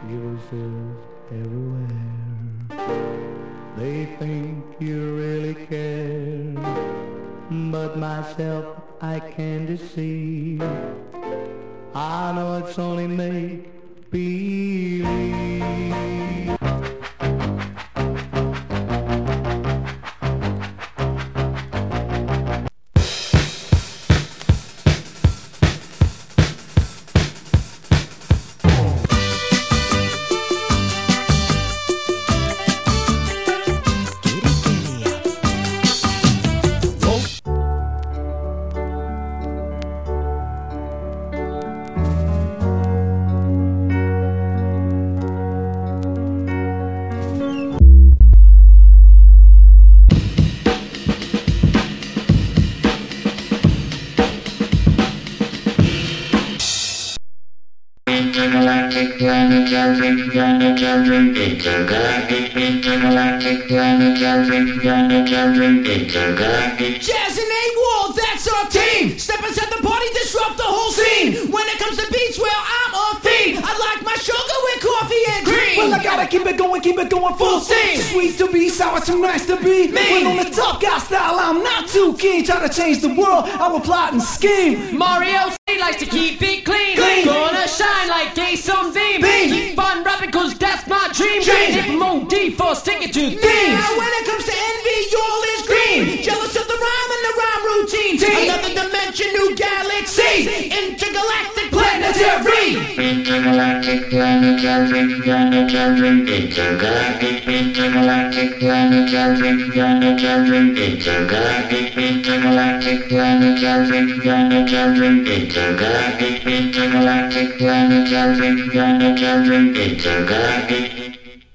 viruses everywhere. They think you really care, but myself I can't deceive. I know it's only make believe. Intergalactic planetary, intergalactic, intergalactic planetary, intergalactic. Jazz and A-Wall, that's our team. Step inside the party, disrupt the whole scene. When it comes to beats, well, I'm a fiend. I like my sugar with coffee and cream. Well, I gotta keep it going full steam. Too sweet to be sour, too nice to be me. When on the tough guy style, I'm not too keen. Try to change the world, I will plot and scheme. Mario likes to keep it clean. Gonna shine like a sunbeam. Keep on rapping cause that's my dream. Hit Mo D for sticking to themes. Now when it comes to envy, y'all is green. Jealous of the rhyme and the rhyme routine. Another dimension, new galaxy. Intergalactic planetary. Intergalactic planetary, intergalactic, intergalactic planetary, intergalactic, intergalactic planetary, intergalactic, intergalactic planetary, intergalactic.